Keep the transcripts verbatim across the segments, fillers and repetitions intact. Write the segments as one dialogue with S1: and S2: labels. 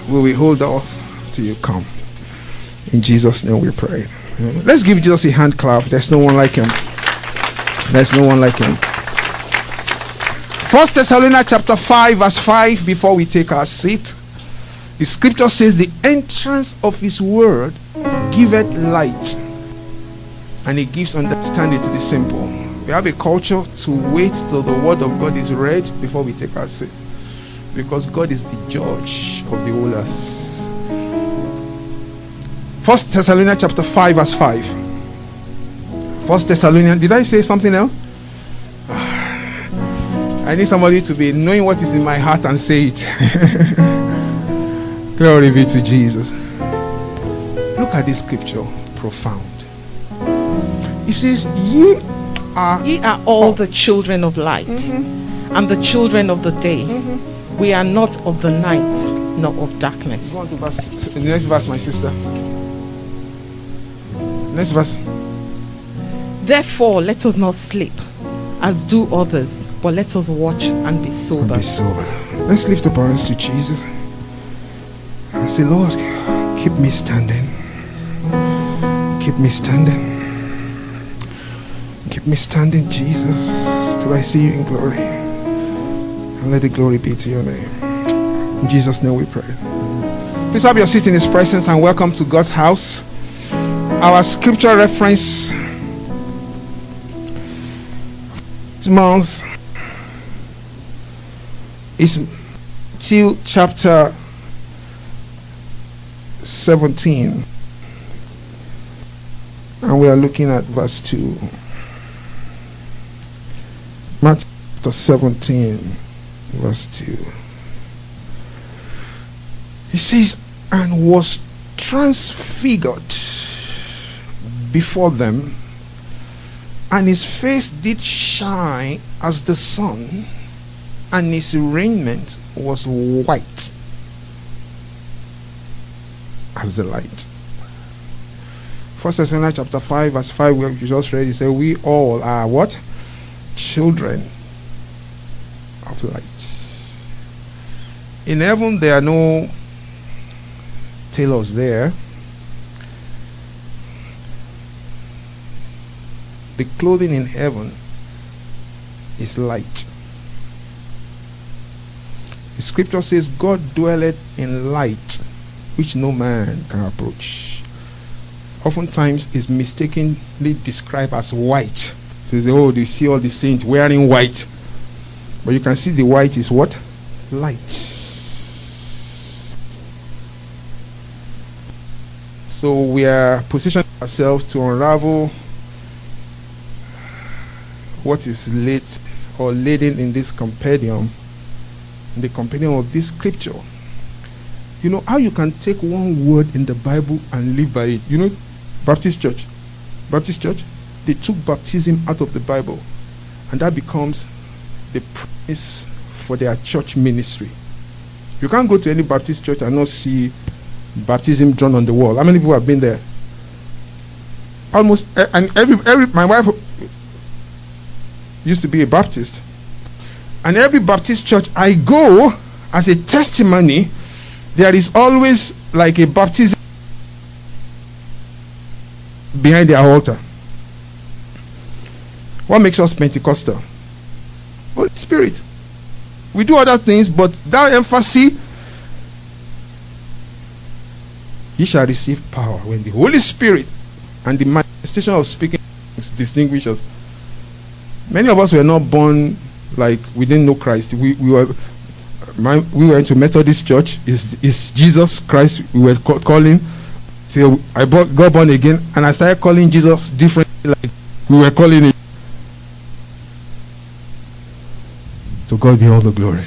S1: we will hold off till you come. In Jesus' name we pray. Let's give Jesus a hand clap. There's no one like him. There's no one like him. First Thessalonians chapter five verse five, before we take our seat. The scripture says, the entrance of his word giveth light, and it gives understanding to the simple. We have a culture to wait till the word of God is read before we take our seat, because God is the judge of the whole earth. First Thessalonians chapter five verse five. First Thessalonians, did I say something else? I need somebody to be knowing what is in my heart and say it. Glory be to Jesus. Look at this scripture, profound. It says, ye are
S2: Ye are all the children of light,
S1: mm-hmm.
S2: and the children of the day.
S1: Mm-hmm.
S2: We are not of the night, nor of darkness.
S1: Go on to verse, the next verse, my sister. Next verse.
S2: Therefore, let us not sleep, as do others, but let us watch and be sober.
S1: And be sober. Let's lift up our hands to Jesus and say, Lord, keep me standing. Keep me standing. Keep me standing, Jesus, till I see you in glory. And let the glory be to your name. In Jesus' name we pray. Please have your seat in his presence and welcome to God's house. Our scripture reference this month is Matthew chapter seventeen, and we are looking at verse two. Matthew chapter seventeen, verse two. He says, and was transfigured before them, and his face did shine as the sun, and his raiment was white as the light. First Thessalonians chapter five verse five, where you just read, he said, we all are what? Children of light. In heaven there are no tailors there. The clothing in heaven is light. The scripture says, God dwelleth in light, which no man can approach. Oftentimes is mistakenly described as white. Says, oh, you see all the saints wearing white, but you can see the white is what? Light. So we are positioning ourselves to unravel what is laid or laden in this compendium, in the compendium of this scripture. You know how you can take one word in the Bible and live by it. You know, Baptist Church, Baptist Church, they took baptism out of the Bible, and that becomes the premise for their church ministry. You can't go to any Baptist church and not see baptism drawn on the wall. How many people have been there? Almost, and every every my wife used to be a Baptist, and every Baptist church I go, as a testimony, there is always like a baptism behind their altar. What makes us Pentecostal? Holy Spirit. We do other things, but that emphasis, ye shall receive power when the Holy Spirit and the manifestation of speaking distinguish us. Many of us were not born like we didn't know Christ. We we were my, we went to Methodist church. Is is Jesus Christ we were ca- calling? So I bought, got born again, and I started calling Jesus differently, like we were calling it. To God be all the glory.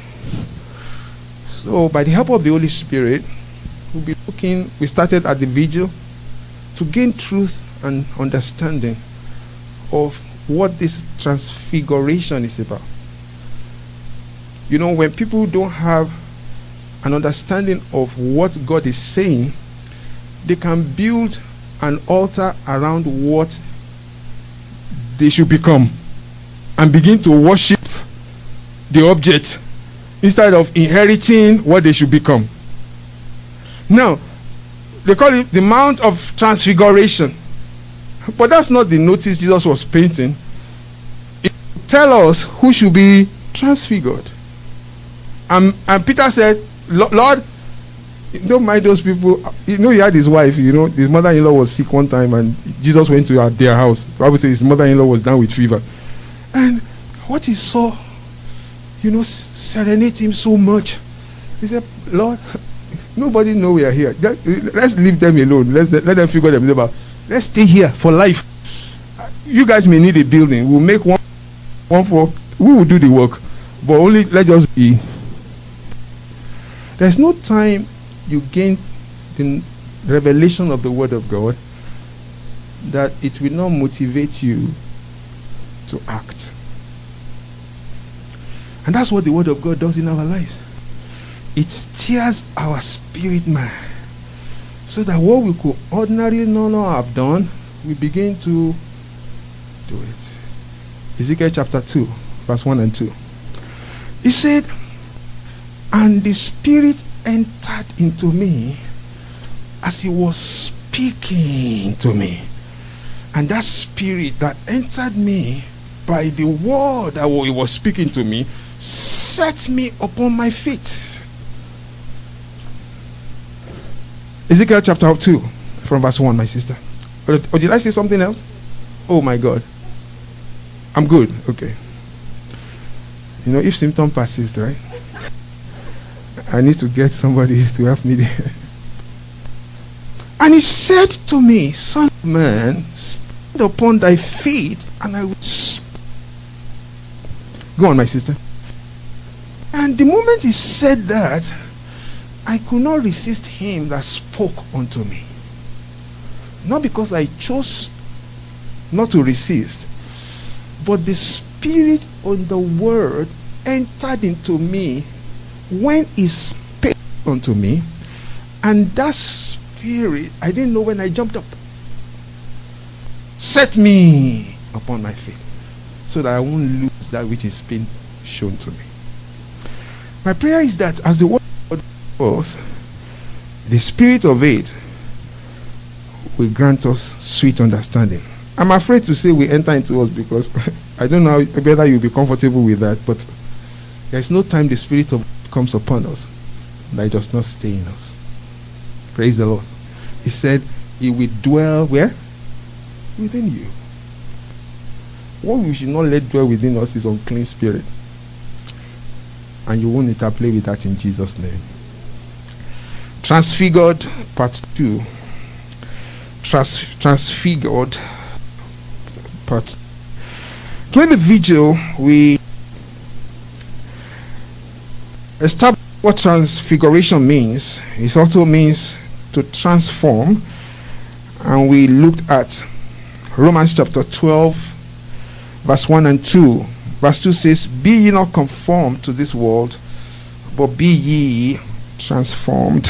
S1: So by the help of the Holy Spirit, we'll be looking. We started at the vigil to gain truth and understanding of what this transfiguration is about. You know, when people don't have an understanding of what God is saying, they can build an altar around what they should become and begin to worship the object instead of inheriting what they should become. Now, they call it the Mount of Transfiguration. But that's not the notice Jesus was painting. It tell us who should be transfigured. And, and Peter said, Lord, don't mind those people. You know, he had his wife, you know, his mother-in-law was sick one time and Jesus went to their house. The Bible says his mother-in-law was down with fever. And what he saw, you know, serenade him so much. He said, Lord, nobody know we are here. Let's leave them alone. Let's let them figure themselves out. Let's stay here for life. You guys may need a building. We'll make one, one for. We will do the work, but only let us be. There's no time you gain the revelation of the Word of God that it will not motivate you to act. And that's what the Word of God does in our lives. It steers our spirit man, so that what we could ordinarily not have done, we begin to do it. Ezekiel chapter two, verse one and two. He said, and the Spirit entered into me as he was speaking to me. And that Spirit that entered me by the word that he was speaking to me set me upon my feet. Ezekiel chapter two, from verse one, my sister. Or, or did I say something else? Oh my God. I'm good. Okay. You know, if symptom persist, right? I need to get somebody to help me there. And he said to me, Son of man, stand upon thy feet, and I will speak. Go on, my sister. And the moment he said that, I could not resist him that spoke unto me. Not because I chose not to resist, but the Spirit on the word entered into me when he spake unto me, and that Spirit, I didn't know when I jumped up, set me upon my feet, so that I won't lose that which is being shown to me. My prayer is that as the word of God us, the Spirit of it will grant us sweet understanding. I'm afraid to say we enter into us, because I don't know whether you'll be comfortable with that, but there's no time the Spirit of God comes upon us that it does not stay in us. Praise the Lord. He said he will dwell where? Within you. What we should not let dwell within us is unclean spirit. And you won't interplay with that in Jesus' name. Transfigured, part two. Trans- transfigured, part. During the vigil, we established what transfiguration means. It also means to transform. And we looked at Romans chapter twelve, verse one and two. Verse two says, be ye not conformed to this world, but be ye transformed.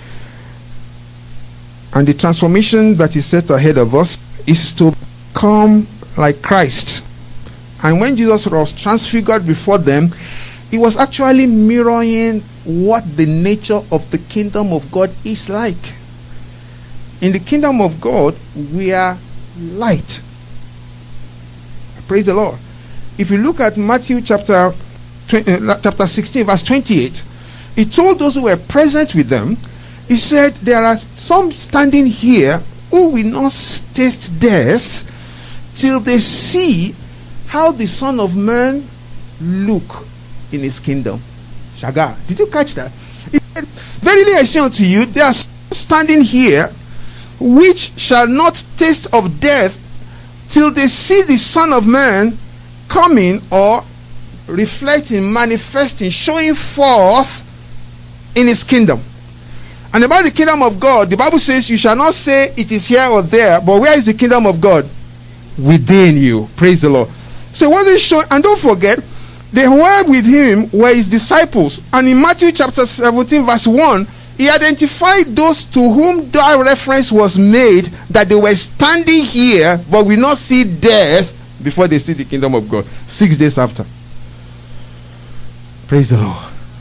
S1: And the transformation that is set ahead of us is to become like Christ. And when Jesus was transfigured before them, he was actually mirroring what the nature of the kingdom of God is like. In the kingdom of God, we are light. Praise the Lord. If you look at Matthew chapter twenty, uh, chapter sixteen, verse twenty-eight, he told those who were present with them, he said, there are some standing here who will not taste death till they see how the Son of Man look in his kingdom. Shagar, did you catch that? He said, verily I say unto you, there are some standing here which shall not taste of death till they see the Son of Man coming, or reflecting, manifesting, showing forth in his kingdom. And about the kingdom of God, the Bible says you shall not say it is here or there, but where is the kingdom of God? Within you. Praise the Lord. So it wasn't showing, and don't forget, they were with him were his disciples. And in Matthew chapter seventeen, verse one, he identified those to whom that reference was made, that they were standing here but will not see death before they see the kingdom of God. Six days after. Praise the Lord.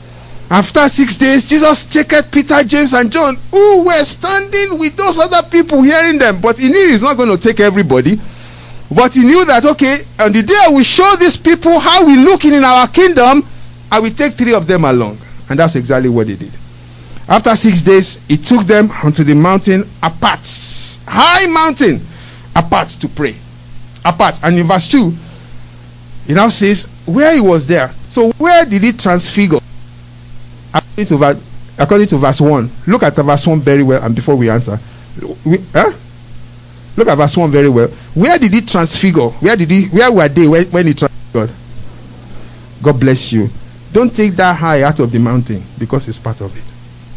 S1: After six days, Jesus taketh Peter, James, and John, who were standing with those other people hearing them. But he knew he's not going to take everybody. But he knew that, okay, on the day I will show these people how we look in our kingdom, I will take three of them along. And that's exactly what he did. After six days, he took them onto the mountain apart. High mountain apart to pray. Apart. And in verse two, he now says, where he was there. So where did he transfigure? According to verse, according to verse one. Look at verse one very well, and before we answer. We, huh? Look at verse one very well. Where did he transfigure? Where did he where were they when, when he transfigured? God bless you. Don't take that high out of the mountain, because it's part of it.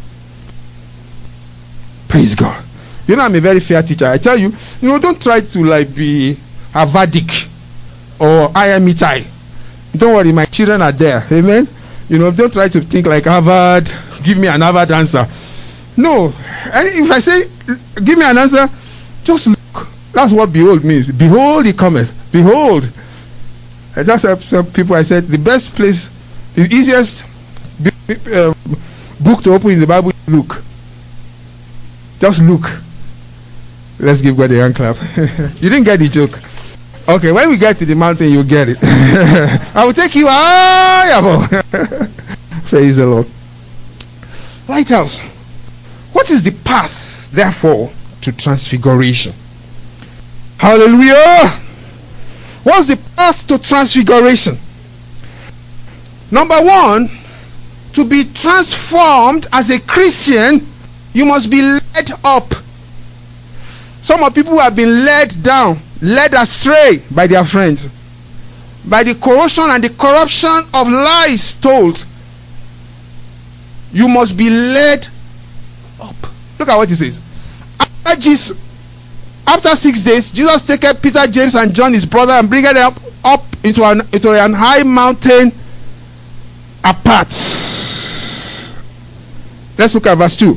S1: Praise God. You know, I'm a very fair teacher. I tell you, you know, don't try to like be Harvardic or I M H I. Don't worry, my children are there. Amen. You know, don't try to think like Harvard. Give me an Harvard answer. No. And if I say, give me an answer, just look. That's what behold means. Behold, he cometh. Behold. I just have some people, I said, the best place, the easiest uh, book to open in the Bible is Luke. Just look. Let's give God a hand clap. You didn't get the joke. Okay, when we get to the mountain, you'll get it. I will take you high. Praise the Lord. Lighthouse. What is the path, therefore, to transfiguration? Hallelujah. What's the path to transfiguration? Number one, to be transformed as a Christian, you must be led up. Some of people have been led down, led astray by their friends, by the corruption and the corruption of lies told. You must be led up. Look at what he says. After, Jesus, after six days, Jesus taketh Peter, James, and John, his brother, and bringeth them up, up into an into an high mountain apart. Let's look at verse two.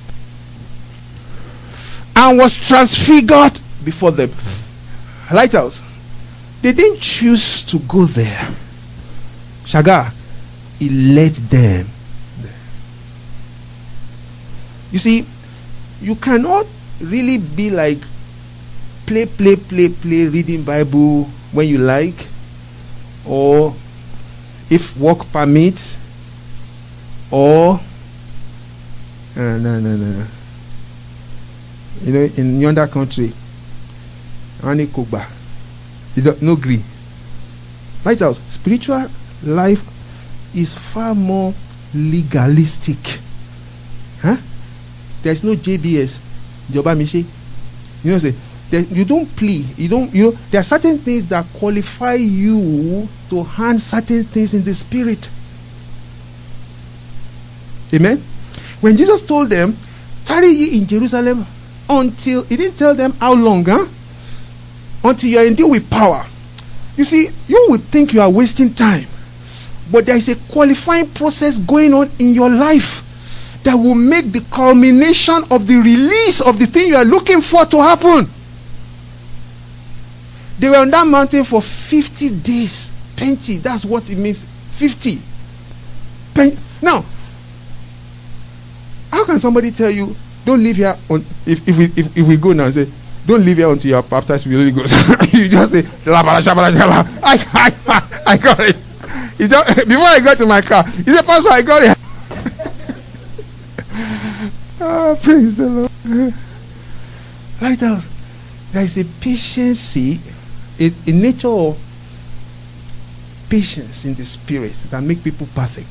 S1: And was transfigured before them. Lighthouse. They didn't choose to go there. Shagar, he led them there. You see, you cannot really be like play, play, play, play, reading Bible when you like, or if work permits, or uh, no, no, no. You know, in yonder country, Ani Kuba, is no green. Lighthouse, spiritual life is far more legalistic. Huh? There's no J B S, Joba Mishi. You know, say there, you don't plea. You don't. You know, there are certain things that qualify you to handle certain things in the spirit. Amen. When Jesus told them, "Tarry ye in Jerusalem," until he didn't tell them how long, huh? Until you are endued with power. You see, you would think you are wasting time, but there is a qualifying process going on in your life that will make the culmination of the release of the thing you are looking for to happen. They were on that mountain for fifty days. Plenty, that's what it means. fifty. Pen- now, how can somebody tell you, don't leave here on, if if we if, if we go now and say, don't leave here until you are baptized with the Holy Ghost? You just say, I, I, I got it. He just, before I got to my car, he said, Pastor, I got it. Oh, praise the Lord. Lighthouse, there is a patience, a, a nature of patience in the spirit that make people perfect.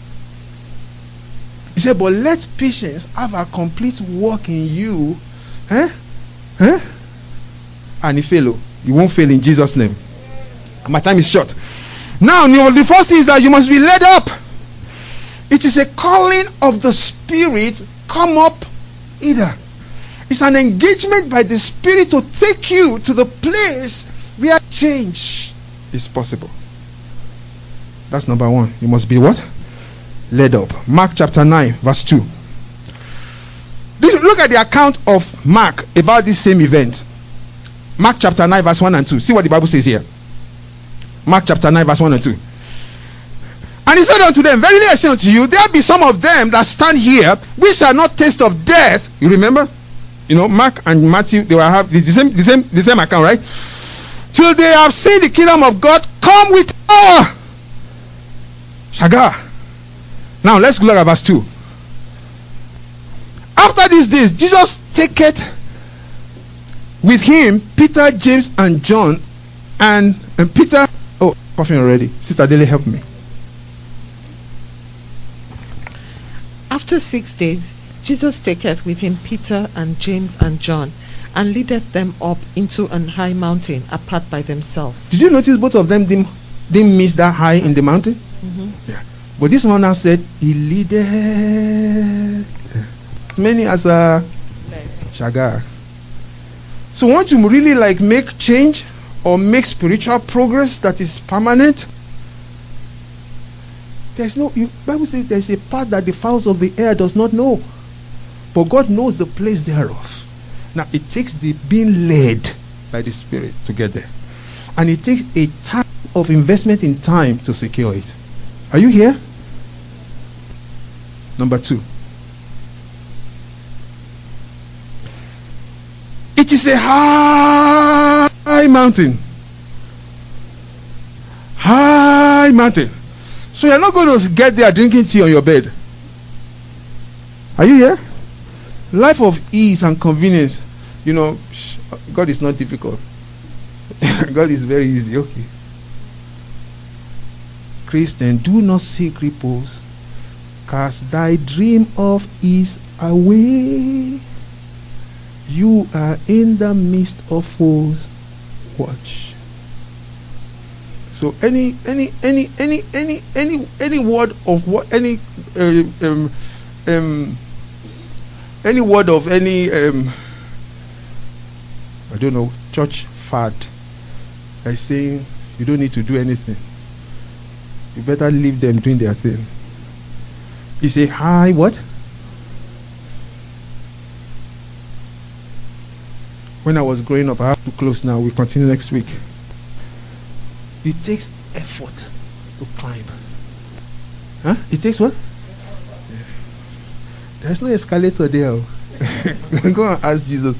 S1: He said, but let patience have a complete work in you. Huh? Huh? And he fail. You won't fail in Jesus' name. My time is short. Now, the first thing is that you must be led up. It is a calling of the Spirit. Come up either. It's an engagement by the Spirit to take you to the place where change is possible. That's number one. You must be what? Led up. Mark chapter nine, verse two. This, look at the account of Mark about this same event. Mark chapter nine, verse one and two. See what the Bible says here. Mark chapter nine, verse one and two. And he said unto them, verily I say unto you, there be some of them that stand here, which shall not taste of death. You remember? You know, Mark and Matthew, they will have the same, the same, the same account, right? Till they have seen the kingdom of God come with power. Shagar. Now let's look at verse two. After these days, Jesus taketh with him Peter, James, and John, and, and Peter. Oh, coughing already. Sister Dele, help me.
S2: After six days, Jesus taketh with him Peter and James and John, and leadeth them up into an high mountain apart by themselves.
S1: Did you notice both of them didn't, didn't miss that high in the mountain?
S2: Mm-hmm.
S1: Yeah. But this one now said, he leadeth many as a Shagar. So want to really like make change or make spiritual progress that is permanent? There's no, you, Bible says there's a path that the fowls of the air does not know. But God knows the place thereof. Now it takes the being led by the Spirit to get there. And it takes a time of investment in time to secure it. Are you here? Number two. It is a high, high mountain. High mountain. So you're not going to get there drinking tea on your bed. Are you here? Life of ease and convenience. You know, God is not difficult. God is very easy. Okay. Christian, do not seek repose. Cast thy dream of ease away. You are in the midst of foes. Watch. So any any any any any any any word of what any uh, um um any word of any um I don't know church fad by saying you don't need to do anything. You better leave them doing their thing. It's a high what? When I was growing up, I have to close now. We continue next week. It takes effort to climb. Huh? It takes what? Yeah. There's no escalator there. Go and ask Jesus.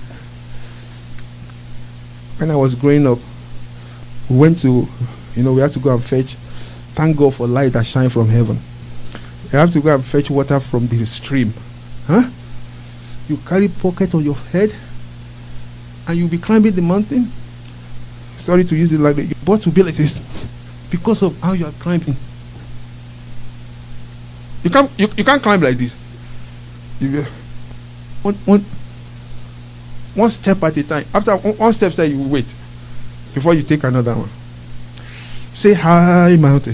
S1: When I was growing up, we went to, you know, we had to go and fetch. Thank God for light that shine from heaven. You have to go and fetch water from the stream. Huh? You carry pocket on your head and you'll be climbing the mountain. Sorry to use it like that. Your butt will be like this because of how you are climbing. You can't you, you can't climb like this. You, one, one, one step at a time. After one, one step, say you will wait before you take another one. Say high mountain.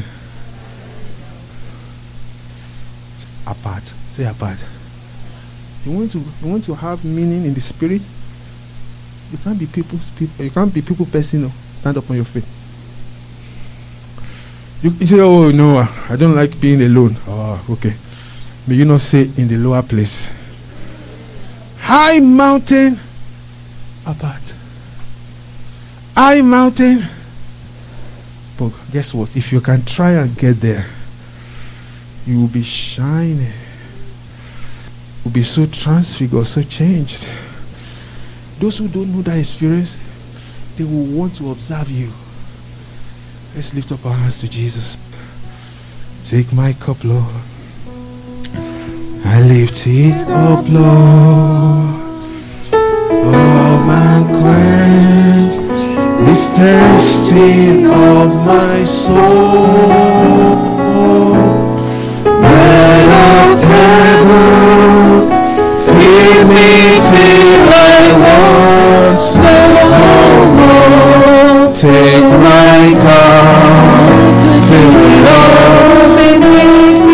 S1: Apart. Say apart. You want to you want to have meaning in the spirit. You can't be people's people. You can't be people person. No. Stand up on your feet. You, you say, "Oh no, I don't like being alone." Oh, okay. May you not say in the lower place. High mountain, apart. High mountain. But guess what? If you can try and get there, you will be shining. Will be so transfigured, so changed. Those who don't know that experience, they will want to observe you. Let's lift up our hands to Jesus. Take my cup, Lord. I lift it up, Lord. Oh, man, quench this thirsting of my soul. Bread of heaven, feed me till I want no more. Take my cup, fill it up, and make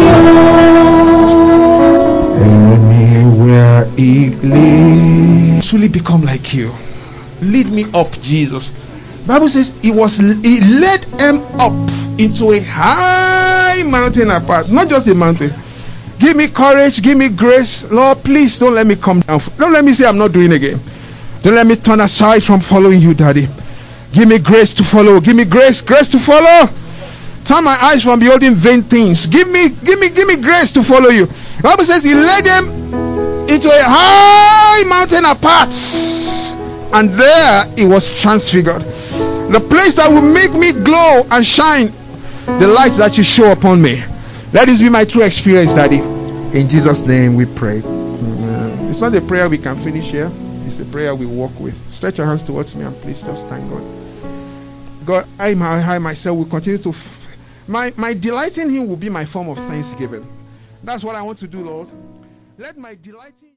S1: me whole. Anywhere it leads, truly become like you. Lead me up, Jesus. Bible says he was he led them up into a high mountain apart, not just a mountain. Give me courage, give me grace, Lord. Please don't let me come down. Don't let me say I'm not doing again. Don't let me turn aside from following you, Daddy. Give me grace to follow. Give me grace, grace to follow. Turn my eyes from beholding vain things. Give me, give me, give me grace to follow you. The Bible says he led them into a high mountain apart, and there he was transfigured. The place that will make me glow and shine, the light that you show upon me. Let this be my true experience, Daddy. In Jesus' name we pray. Amen. It's not a prayer we can finish here. It's a prayer we walk with. Stretch your hands towards me and please just thank God. God, I, I myself will continue to f- my my delight in him will be my form of thanksgiving. That's what I want to do, Lord. Let my delight in